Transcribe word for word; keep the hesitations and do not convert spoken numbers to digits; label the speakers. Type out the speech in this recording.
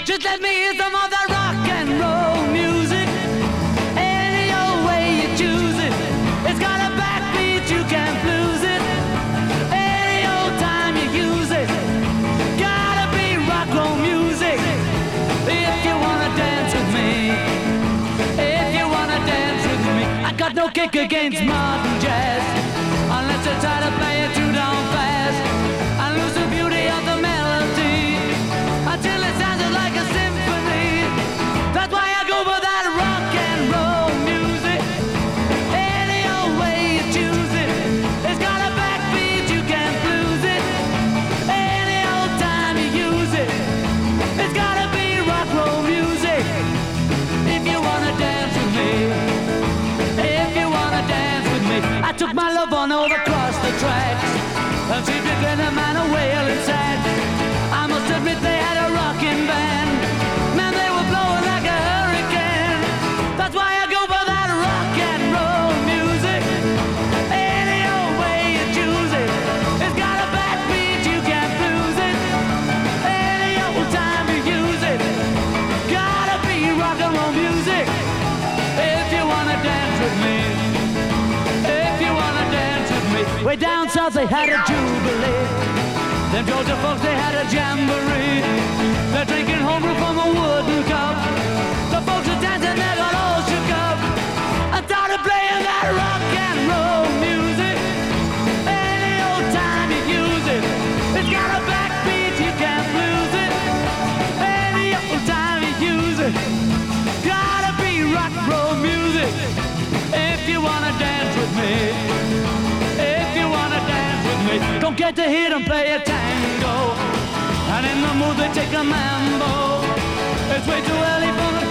Speaker 1: Just let me hear some of that rock and roll music. Any old way you choose it. It's got a backbeat, you can't lose it. Any old time you use it. Gotta be rock roll music. If you wanna dance with me. If you wanna dance with me. I got no kick against modern jazz. Unless you try to play it too down fast. I lose the beauty of the melody. Until it sounds like a symphony. That's why I go for that rock and roll music. Any old way you choose it. It's got a backbeat, you can't lose it. Any old time you use it. It's gotta be rock roll music. If you wanna dance with me. If you wanna dance with me. I took my love on over across the tracks. And she began a man a wailing sad. I must admit they had a rocking band. Man, they were blowing like a hurricane. That's why I go for that rock and roll music. Any old way you choose it. It's got a backbeat, you can't lose it. Any old time you use it. Gotta be rock and roll music. If you wanna dance with me. If you wanna dance with me. Way down south they had a jubilee. Them Georgia folks, they had a jamboree. They're drinking homebrew from a wooden cup. The folks are dancing, they got all shook up. I started playing that rock and roll music. Any old time you use it. It's got a backbeat, you can't lose it. Any old time you use it. Gotta be rock and roll music. If you wanna dance with me. If you wanna dance with me. Don't get to hear them play a tango. And in the mood they take a mambo. It's way too early for the